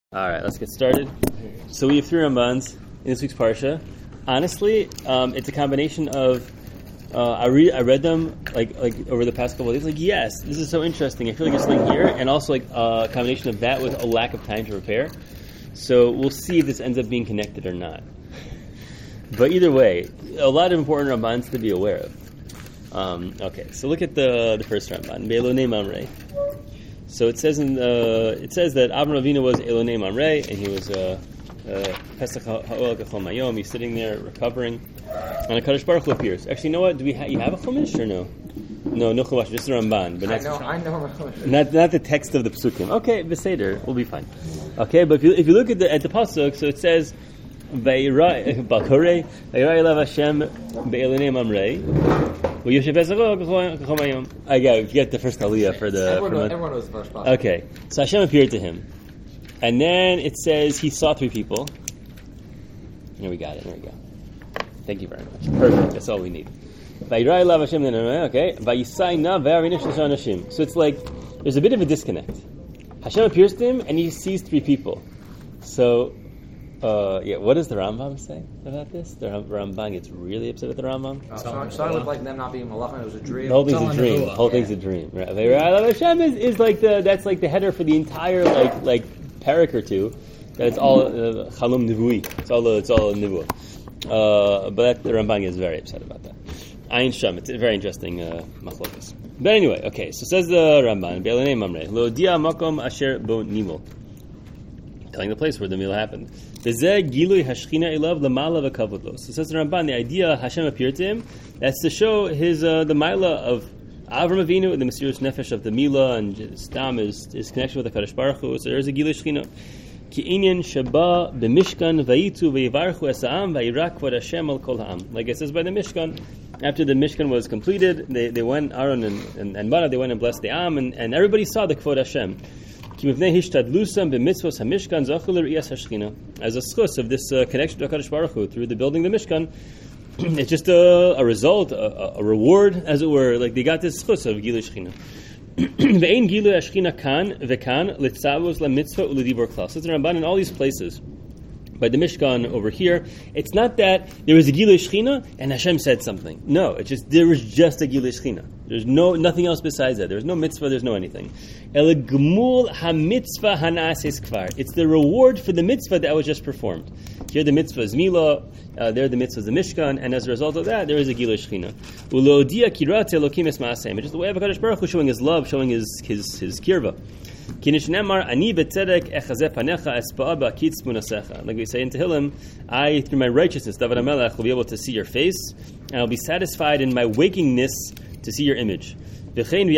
All right, let's get started. So we have three Rambans in this week's parsha. Honestly, it's a combination of I read them like over the past couple of days. Like, yes, this is so interesting. I feel like there's something here, and also like a combination of that with a lack of time to prepare. So we'll see if this ends up being connected or not. But either way, a lot of important Rambans to be aware of. Okay, so look at the first Ramban, Be'elonei Mamre. So it says that Avram Avinu was Elonei Mamre, and he was Pesach Ha'ol Kachol Mayom. He's sitting there recovering, and a Kadosh Baruch Hu appears. Actually, you know what? You have a Chumash or no? No Chumash, just the Ramban. But I know. Not the text of the Pesukim. Okay, Beseder, we'll be fine. Okay, but if you look at the Pasuk, so it says Vayirah Balkorei Elav Hashem Be'elonei Mamre. I gotta get the first aliyah for the. Everyone knows the first part. Okay, so Hashem appeared to him, and then it says he saw three people. Here we got it. There we go. Thank you very much. Perfect. That's all we need. Okay. So it's like there's a bit of a disconnect. Hashem appears to him, and he sees three people. So. What does the Rambam say about this? The Rambam gets really upset at the Rambam. Started with like them not being malachim. It was a dream. The whole thing's a dream. The whole thing's a dream. Right? Hashem is like that's like the header for the entire like parak or two. That it's all chalum nivui. It's all nivua. But the Rambam is very upset about that. Ayin Sham. It's a very interesting machlokas. But anyway, okay. So says the Rambam, Be'elonei Mamre, Lo dia makom asher bo nimol. Telling the place where the meal happened. So says the Ramban, the idea Hashem appeared to him, that's to show his the Mila of Avram Avinu and the mysterious nefesh of the Mila and his Stam, his connection with the Kadosh Baruch Hu. So there's a Gilui Shechina. Ki inyan shaba b'mishkan vayitu v'yivarchu esa'am v'yirak kvod Hashem al kol ha'am. Like it says by the Mishkan, after the Mishkan was completed, they went, Aaron and Mara, they went and blessed the Am, and everybody saw the kvod Hashem. As a schus of this connection to HaKadosh Baruch Hu through the building of the Mishkan, it's just a result, a reward, as it were. Like they got this schus of Gilui Shechina. Ve'ein Gilui Shechina kan ve'kan litzavos lamitzvah u'ledibor klal. So it's Ramban in all these places. By the Mishkan over here, it's not that there was a Gilui Shechina and Hashem said something. No, it's just there was just a Gilui Shechina. There's nothing else besides that. There's no mitzvah. There's no anything. El gemul ha-mitzvah hana'ases kvar. It's the reward for the mitzvah that was just performed. Here the mitzvah is Mila. There the mitzvah is the Mishkan, and as a result of that, there is a Gilui Shechina. Ulodia kirat elokim es ma'aseh. It's just the way of HaKadosh Baruch Hu showing his love, showing his kirva. Like we say in Tehillim, I, through my righteousness, David HaMelech, will be able to see your face, and I'll be satisfied in my wakingness to see your image. Also, when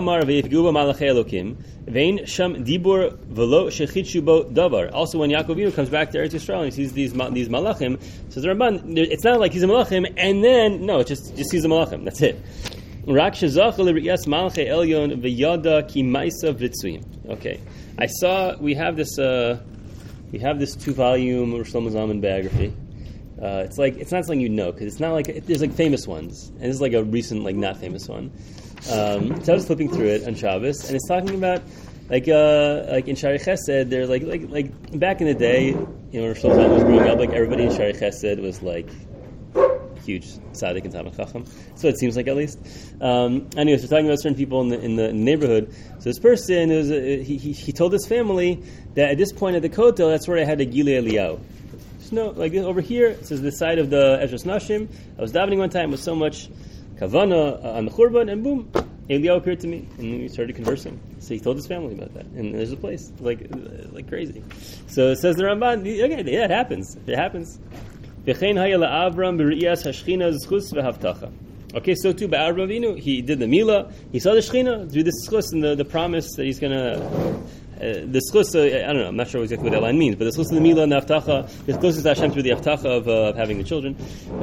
Yaakov comes back to Eretz Yisrael and he sees these malachim, says the Ramban, it's not like he's a malachim, and then, no, it just sees the malachim, that's it. Okay, I saw we have this 2-volume Rosh Shlomo Zalman biography. It's not something you know because it's not like there's like famous ones, and this is like a recent not famous one. So I was flipping through it on Shabbos, and it's talking about like in Shari Chesed, they're like back in the day, Rosh Shlomo Zalman was growing up, like everybody in Shari Chesed was like huge tzaddik and Talmid Chacham. So it seems like, at least. Anyways, we're talking about certain people in the neighborhood. So this person, he told his family that at this point at the Kotel, that's where I had a Gilui Eliyahu. So like over here, it says the side of the Ezras Nashim. I was davening one time with so much kavana on the Churban, and boom, Eliyahu appeared to me, and we started conversing. So he told his family about that, and there's a place like crazy. So it says the Ramban, okay, yeah, it happens. It happens. Okay, so too by Avram Avinu, he did the Mila, he saw the Shechina through this schus and the promise that he's going to, the schus, I don't know, I'm not sure exactly what that line means, but the schus of the Mila and the Haftacha, the schus is Hashem through the Haftacha of having the children.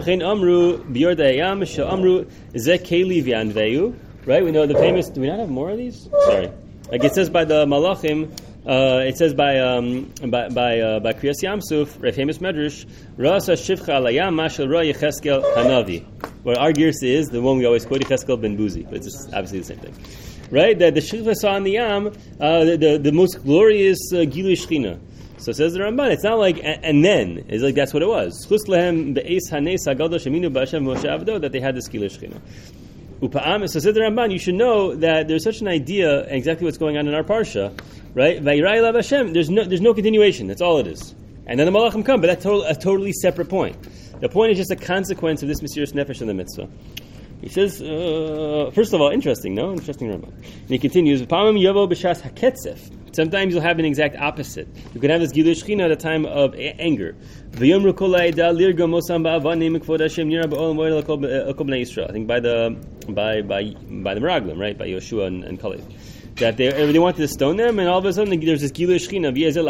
Right, we know the famous, do we not have more of these? Sorry. Like it says by the Malachim, it says by Kriyas Yamsuf, a famous medrash, Rasa Shivcha Alayam Mashal Ra Yecheskel Hanavi. Where our gears is the one we always quote, Yecheskel ben Buzi, but it's obviously the same thing. right? That the Shechina saw on the Yam, the most glorious Gilui Shechina. So says the Ramban, it's not like and then. It's like that's what it was. Chus lehem be'es hanes hagadol sheminu b'Hashem Moshe Avdo, that they had this Gilui Shechina. Upa'am, so says the Ramban, you should know that there's such an idea, exactly what's going on in our parsha, right? Vayirai elav Hashem, there's no continuation. That's all it is. And then the Malachim come, but that's a totally separate point. The point is just a consequence of this Mesiras Nefesh in the mitzvah. He says, first of all, interesting Ramban. And he continues, Pamim yavo b'shas haketzef. Sometimes you'll have an exact opposite. You can have this Gilui Shechina at a time of anger. I think by the Meraglim, right? By Yoshua and Kalev. That they wanted to stone them, and all of a sudden there's this Gilui Shechina.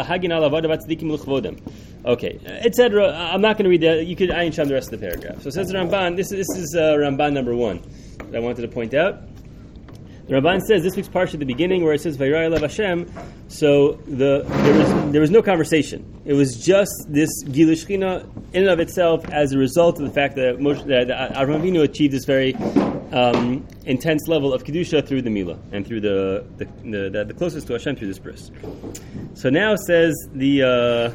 Okay, etc. I'm not going to read that. You could ayin sham the rest of the paragraph. So it says the Ramban. This is Ramban number 1 that I wanted to point out. The Ramban says this week's parsha at the beginning where it says Vayirai elav Hashem. So there was no conversation. It was just this Gilui Shechina in and of itself as a result of the fact that Avraham Avinu achieved this very intense level of kedusha through the milah and through the closest to Hashem through this bris. So now says the.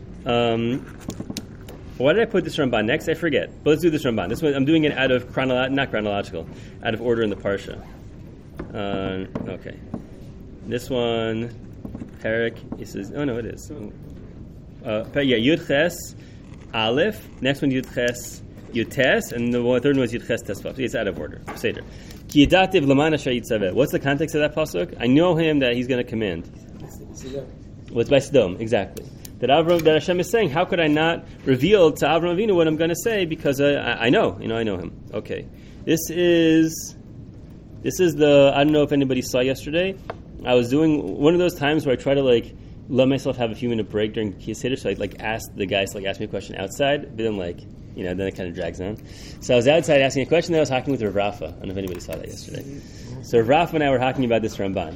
Why did I put this Ramban next? I forget. But let's do this Ramban. This one I'm doing it out of not chronological, out of order in the parsha. Okay. This one, Perik, it says, oh no, it is. Yud Ches, Aleph. Next one, Yud Ches, Yud Tes, and the third one is Yud Ches Tes Vav. It's out of order. Seder. Ki yadativ l'man asher yitzaveh. What's the context of that pasuk? I know him that he's going to command. What's by Sodom, exactly. That Hashem is saying, how could I not reveal to Avraham Avinu what I'm going to say because I know him. Okay. This is the, I don't know if anybody saw yesterday, I was doing one of those times where I try to let myself have a few minute break during Kiyas Seder, so I asked the guys to ask me a question outside, but then then it kind of drags on. So I was outside asking a question, then I was talking with Rav Rafa. I don't know if anybody saw that yesterday. So Rav Rafa and I were talking about this Ramban.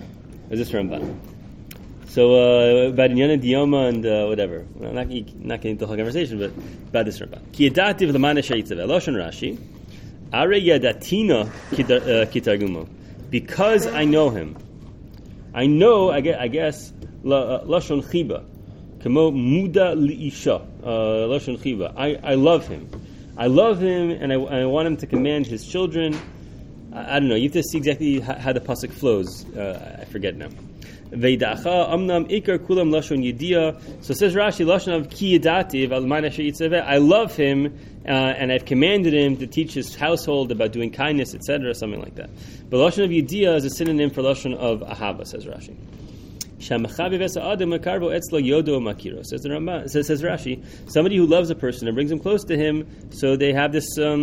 So about Inyana Dioma and whatever. I'm not getting into the whole conversation, but about this Ramban. Ki yadativ l'man asher yitzaveh. Lashon Rashi. Are yadatina kitargumo. Because I know him. I know, I guess, lashon chiba. Kamo muda liisha. Lashon chiba. I love him. And I want him to command his children. I don't know. You have to see exactly how the pasuk flows. I forget now. Veidacha amnam ikar kulam lashon yidia. So says Rashi, lashon of ki yadativ alman asher yitzaveh. I love him, and I've commanded him to teach his household about doing kindness, etc., something like that. But lashon of yidia is a synonym for lashon of ahava, says Rashi. Shamachavi v'esa adam makarbo etzlo yodo makiro. Says the Ramban. Says Rashi, somebody who loves a person and brings him close to him, so they have this. How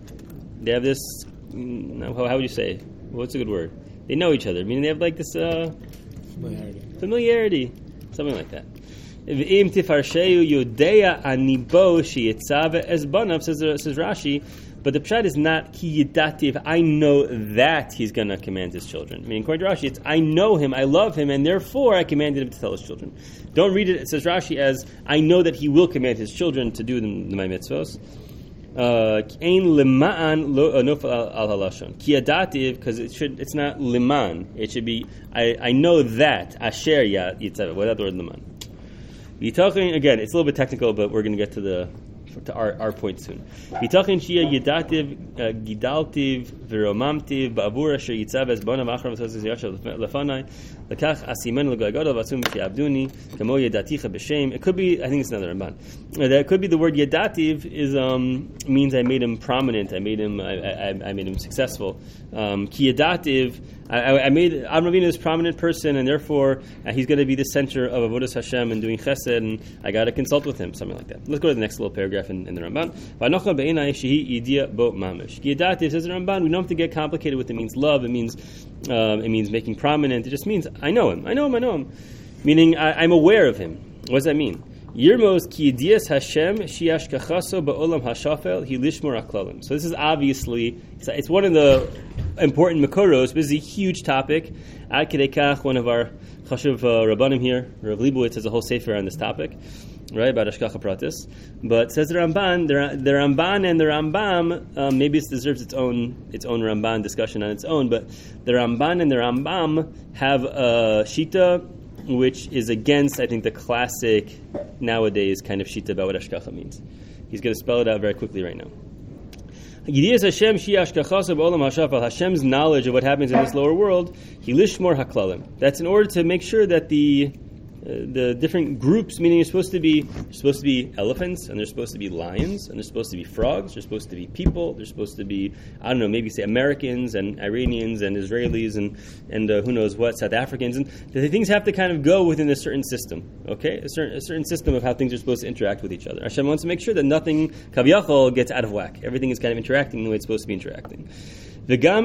would you say? What's a good word? They know each other. Meaning they have this. Familiarity, something like that. V'im tifarsheu yodea anibo sheyitzave es banav, says Rashi, but the pshat is not ki yidativ. I know that he's going to command his children. I mean, according to Rashi, it's I know him, I love him, and therefore I commanded him to tell his children. Don't read it. It says Rashi as I know that he will command his children to do my mitzvos. Ein lema'an nofal al halashon ki yadativ, because it's not liman, it should be I know that asher yitzaveh without the word liman. Again, it's a little bit technical, but we're going to get to our point soon. Yitachin shia yidativ gidaltiv v'romamtiv ba'avur asher yitzaveh es bonav achrav v'tzos yashav lefanai lekach asimen l'goygodol v'atzum v'tiabduni kamo yadaticha b'shem. It could be, I think it's another Ramban. That could be the word yadativ is means I made him prominent. I made him successful. Ki yadativ, I made Avraham Avinu this prominent person, and therefore he's going to be the center of avodas Hashem and doing chesed, and I got to consult with him, something like that. Let's go to the next little paragraph in the Ramban. Ki yadativ, says the Ramban, we don't have to get complicated with it. It means love. It means making prominent. It just means I know him. Meaning I'm aware of him. What does that mean? Yirmos ki yedias Hashem shiashkachaso ba'olam hashafel hi lishmor aklalim. So this is obviously it's one of the important makoros, but this is a huge topic. Ad kedei kach, one of our chashuv rabbanim here, Rav Leibowitz, has a whole sefer on this topic, right, about Hashgacha Pratis. But says the Ramban, the Ramban and the Rambam, maybe it deserves its own Ramban discussion on its own, but the Ramban and the Rambam have a shita which is against, I think, the classic nowadays kind of shita about what hashgacha means. He's going to spell it out very quickly right now. Hashem's knowledge of what happens in this lower world, hilishmor haklalim. That's in order to make sure that the different groups, meaning there's supposed to be elephants, and there's supposed to be lions, and there's supposed to be frogs, there's supposed to be people, there's supposed to be, I don't know, maybe say Americans and Iranians and Israelis and who knows what, South Africans, and the things have to kind of go within a certain system, okay? A certain system of how things are supposed to interact with each other. Hashem wants to make sure that nothing, kaviyachol, gets out of whack. Everything is kind of interacting the way it's supposed to be interacting. And people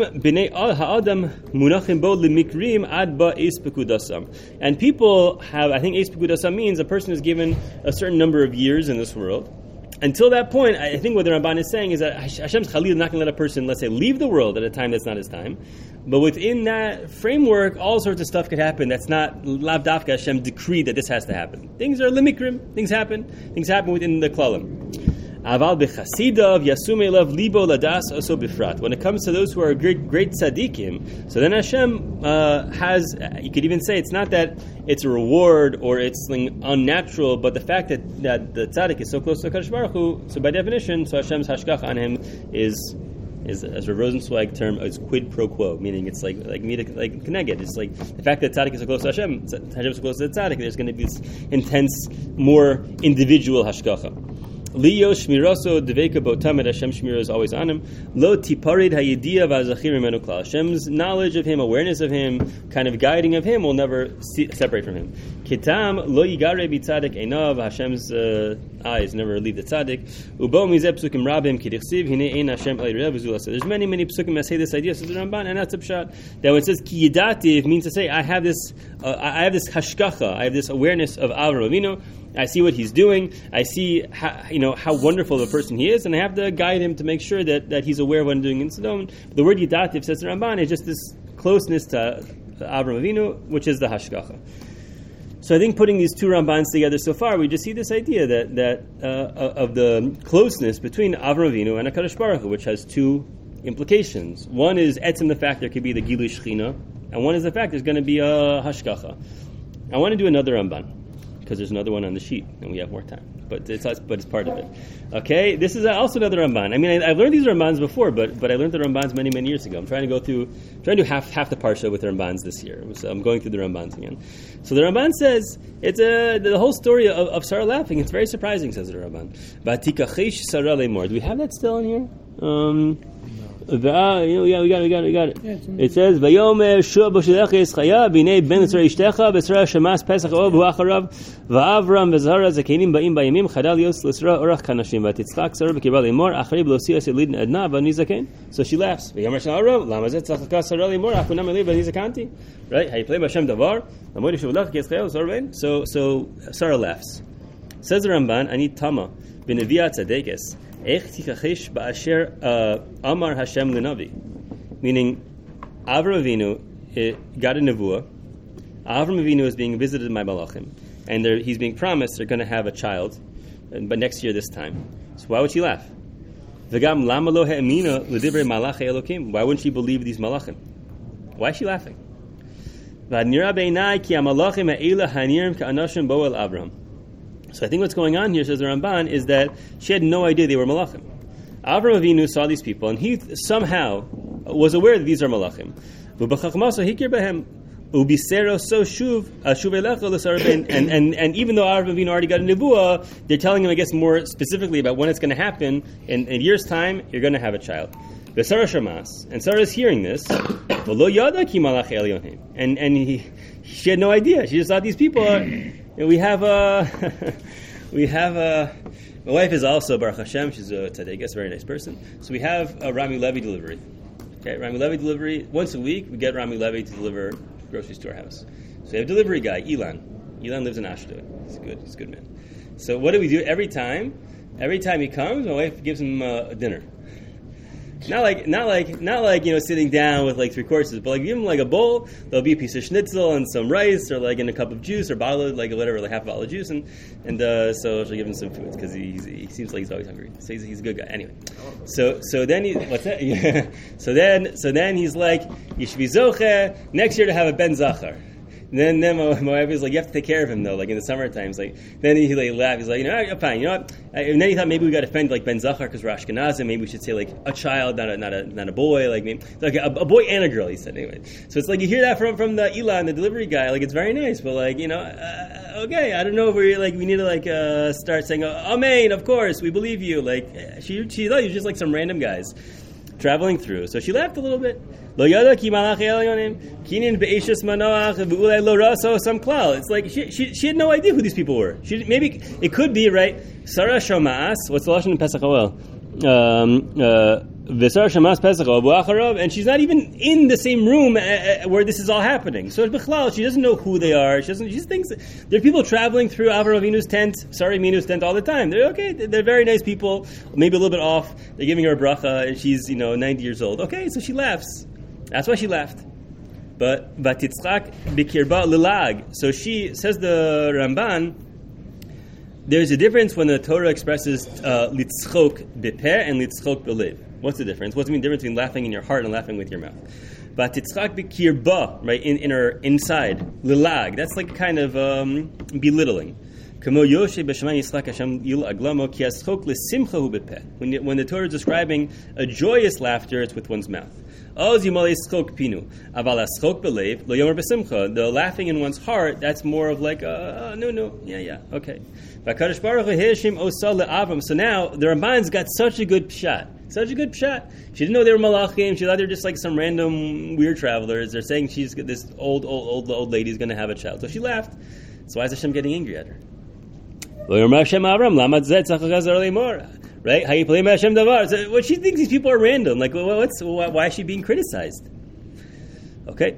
have, I think Eis Pekudasam means a person is given a certain number of years in this world. Until that point, I think what the Ramban is saying is that Hashem's Chalil is not going to let a person, let's say, leave the world at a time that's not his time. But within that framework, all sorts of stuff could happen that's not Lav Dafka Hashem decreed that this has to happen. Things are limikrim, things happen within the klalim. Aval b'chasidav yasume elav libo ladas oso bifrat. When it comes to those who are great tzaddikim, so then Hashem has, you could even say it's not that it's a reward or it's something unnatural, but the fact that the tzaddik is so close to HaKadosh Baruch Hu, so by definition, so Hashem's hashgach on him is as Rav Rosenzweig term, is quid pro quo, meaning it's like keneged. It's like the fact that tzaddik is so close to Hashem is so close to the tzaddik, there's going to be this intense, more individual hashgacha. Leo shmiraso deveka botamed. Hashem shmira is always on him. Lo tiparid hayidia v'azachir imenu klal. Hashem's knowledge of him, awareness of him, kind of guiding of him will never separate from him. Kitam lo yigare b'tzadik einav. Hashem's eyes never leave the tzaddik. Ubo mizeh psukim rabim kidichsiv hine ein Hashem elei rev v'zula. So there's many psukim that say this idea. Says the Ramban, and that's a pshat. That when it says ki yidativ means to say I have this hashgacha, I have this awareness of Avraham Avinu. I see what he's doing. I see how wonderful of a person he is, and I have to guide him to make sure that he's aware of what I'm doing in Sodom. The word Yidativ, says the Ramban, is just this closeness to Avraham Avinu, which is the Hashgacha. So I think putting these two Rambans together so far, we just see this idea that of the closeness between Avraham Avinu and HaKadosh Baruch Hu, which has two implications. One is etzem the fact there could be the Gilui Shechina, and one is the fact there's going to be a Hashgacha. I want to do another Ramban, because there's another one on the sheet, and we have more time. But it's part of it. Okay, this is also another Ramban. I mean, I've learned these Rambans before, but I learned the Rambans many years ago. I'm trying to do half the parsha with the Rambans this year. So I'm going through the Rambans again. So the Ramban says it's the whole story of Sarah laughing. It's very surprising, says the Ramban. Batikachish Sarah lemor. Do we have that still in here? We got it. It says, "Vayomer shua b'shelech yischaya b'nei ben tzara ishtecha b'tzara shemas pesach ov huacharav va'avram v'zahara zakenim ba'im ba'yimim chadal yos l'sra orach kanashim v'titzchak sarah b'kirba lemor acharei b'losi yos yelid edna v'nizaken." So she laughs. Vayomer sha'arav lama zet tzachaka sarah lemor achunam elei v'nizakanti. Right? Hayiplei b'Hashem davar lamoy shuvlach yischaya v'zarvein. So Sarah laughs. Says the Ramban, "Ani tama b'neviat tzadekes." Amar Hashem L'Navi, meaning Avraham Avinu got a nevuah. Avraham Avinu is being visited by Malachim, and he's being promised they're going to have a child, but next year this time. So why would she laugh? V'gam lama lo ha'amina l'divrei malachei Elokim. Why wouldn't she believe these malachim? Why is she laughing? V'adnira beinai ki ha'malachim ha'ela ha'nirim ka'anashim bo el Avraham. So I think what's going on here, says the Ramban, is that she had no idea they were malachim. Avraham Avinu saw these people, and he somehow was aware that these are malachim. And even though Avraham Avinu already got a nevuah, they're telling him, I guess, more specifically about when it's going to happen. In a year's time, you're going to have a child. And Sarah is hearing this, and she had no idea. She just thought these people are. My wife is also Baruch Hashem. She's a tzaddikas, very nice person. So we have a Rami Levy delivery. Okay, Rami Levy delivery once a week. We get Rami Levy to deliver grocery store house. So we have a delivery guy, Ilan. Ilan lives in Ashdod. He's a good man. So what do we do every time? Every time he comes, my wife gives him a dinner. Not like sitting down with like 3 courses, but like give him like a bowl. There'll be a piece of schnitzel and some rice, or like in a cup of juice, or bottle like half a bottle of juice, and so she'll give him some food because he seems like he's always hungry. So he's a good guy. Anyway, so then what's that? So then he's like, you should be zoche next year to have a ben zachar. Then Moab is like, you have to take care of him though, like in the summer times. Like then he like laughed. He's like, fine, you know what? And then he thought maybe we got offended like Ben Zachar because we're Ashkenazim. Maybe we should say like a child, not a boy. Like maybe like a boy and a girl. He said anyway. So it's like you hear that from the Elon, the delivery guy. Like it's very nice, but like okay, I don't know if we need to start saying Amen. Of course, we believe you. Like she thought you were just like some random guys traveling through. So she laughed a little bit. It's like she had no idea who these people were. Maybe it could be, right? Sarah Shamas, what's the lashon in Pesach Hawel? And she's not even in the same room where this is all happening. So she doesn't know who they are. She just thinks there are people traveling through Avraham Avinu's tent, Sarah Aminu's tent all the time. They're okay. They're very nice people. Maybe a little bit off. They're giving her a bracha, and she's 90 years old. Okay, so she laughs. That's why she laughed. But vatitzchak bikirba lilag. So she says the Ramban. There's a difference when the Torah expresses litzchok bepeh and litzchok belev. What's the difference? What's the difference between laughing in your heart and laughing with your mouth? Vatitzchak bikirba, right, in her inside lilag. That's like kind of belittling. When the Torah is describing a joyous laughter, it's with one's mouth. The laughing in one's heart, that's more of like, no, yeah, okay. So now the Ramban's got such a good pshat. She didn't know they were malachim. She thought they were just like some random weird travelers. They're saying this old lady's going to have a child. So she laughed. So why is Hashem getting angry at her? Right? How you play Hashem davar? So, well, she thinks these people are random. Like, why is she being criticized? Okay.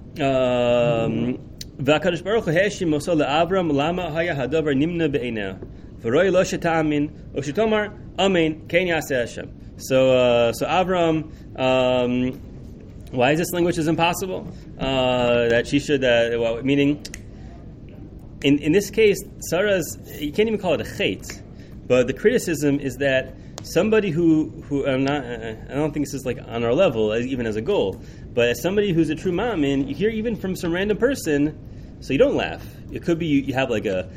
V'akadosh Baruch Hu heshim moso le'Avram lama haya hadavar nimna be'einah v'roi lo sheta'amin o shetomar amen kein yaseh Hashem. So Avram, why is this language is impossible? That she should, meaning. In this case, Sarah's, you can't even call it a chait, but the criticism is that somebody who I don't think this is like on our level, even as a goal, but as somebody who's a true ma'amin, you hear even from some random person, so you don't laugh. It could be you have like a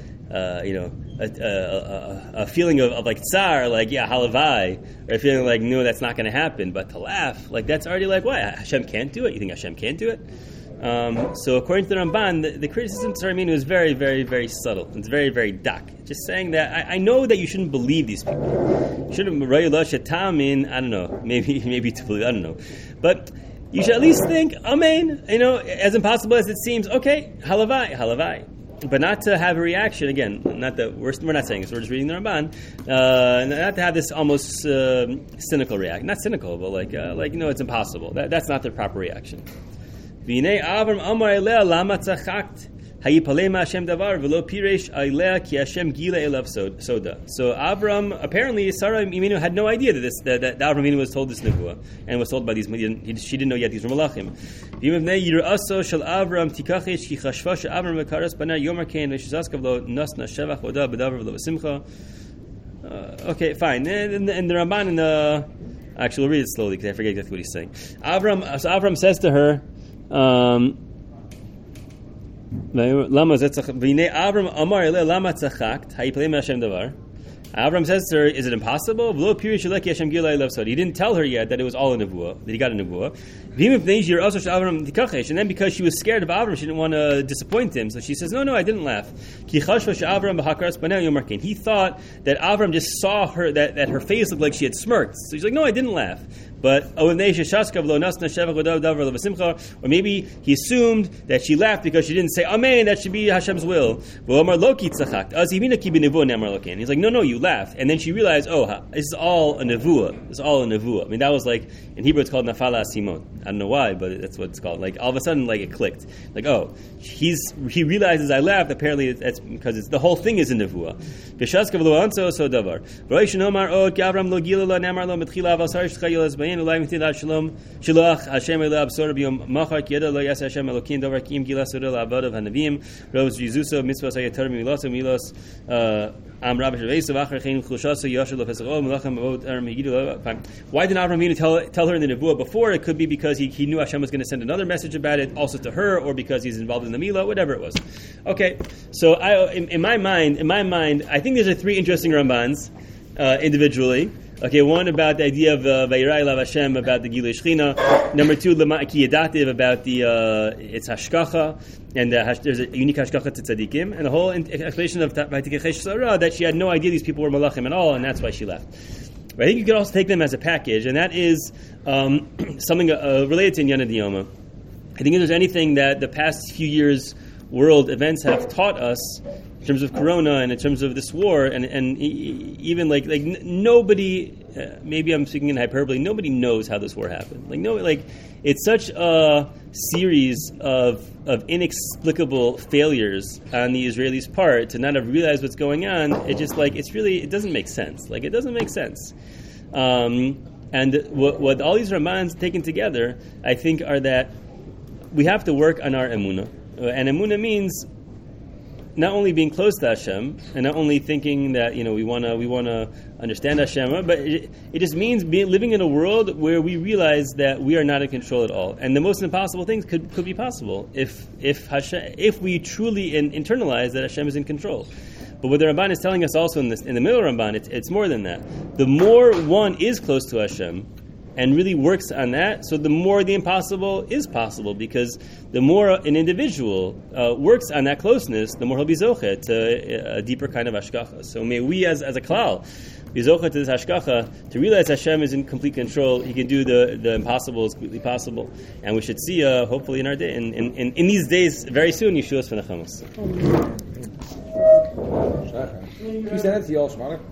feeling of like tsar, like halavai, or a feeling like no, that's not going to happen. But to laugh, like that's already like what? Hashem can't do it. You think Hashem can't do it? So according to the Ramban, the criticism to Sarah Aminu is very, very, very subtle. It's very, very dak. Just saying that I know that you shouldn't believe these people. You shouldn't I don't know. Maybe to believe. I don't know. But you should at least think, amen. As impossible as it seems. Okay, halavai. But not to have a reaction again. Not that we're not saying this. We're just reading the Ramban. Not to have this almost cynical reaction. Not cynical, but like it's impossible. That's not the proper reaction. So Avram, apparently Sarah Iminu had no idea that Avram Iminu was told this nevuah and was told by these. She didn't know yet these were malachim. Okay, fine. And the Ramban in the actually, we'll read it slowly because I forget exactly what he's saying. Avram says to her. Avram says to her, is it impossible? He didn't tell her yet that it was all a nevuah, that he got a nevuah. And then because she was scared of Avram, she didn't want to disappoint him, so she says, no, I didn't laugh. He thought that Avram just saw her, that her face looked like she had smirked. So he's like, no, I didn't laugh. But or maybe he assumed that she laughed because she didn't say Amen, that should be Hashem's will. He's like, no, you laughed. And then she realized, this is all a nevuah. I mean, that was like, in Hebrew it's called nafala simon. I don't know why, but that's what it's called. Like all of a sudden, like it clicked. Like, he realizes I laughed. Apparently, that's because the whole thing is a nevuah. Shilach Hashem Ela Absor B'Yom Machar Kieda Lo Yas Hashem Elokim Dovar Kim Gila Surah La'Avod of Hanavim Rose Jizuso Mitzvah Sayatar Milos Milos Why did Avraham Avinu tell her in the Nebuah before? It could be because he knew Hashem was going to send another message about it, also to her, or because he's involved in the Milah, whatever it was. Okay, so in my mind, I think there's 3 interesting Rambans individually. Okay, one about the idea of Vayirai Lav Hashem, about the Gilui Shechina. Number 2, Lema Ki Yedativ, about the it's Hashkacha, and there's a unique Hashkacha to Tzadikim, and the whole explanation of Vaytikechesh Sarah, that she had no idea these people were Malachim at all, and that's why she left. But I think you could also take them as a package, and that is something related to Inyana Diyoma. I think if there's anything that the past few years' world events have taught us, in terms of Corona and in terms of this war, and even like nobody, maybe I'm speaking in hyperbole, nobody knows how this war happened. It's such a series of inexplicable failures on the Israelis' part to not have realized what's going on. It just it doesn't make sense. It doesn't make sense. And what all these Ramans taken together, I think, are that we have to work on our emunah, and emunah means not only being close to Hashem, and not only thinking that we want to understand Hashem, but it just means living in a world where we realize that we are not in control at all, and the most impossible things could be possible if we truly internalize that Hashem is in control. But what the Ramban is telling us also in the middle Ramban, it's more than that. The more one is close to Hashem and really works on that, so the more the impossible is possible, because the more an individual works on that closeness, the more he'll be zocheh to a deeper kind of hashkacha. So may we as a klal be zocheh to this hashkacha, to realize Hashem is in complete control. He can do the impossible as completely possible. And we should see, hopefully in our day, in these days, very soon, Yeshua's V'nachamos. You sent it to y'all, Shmana?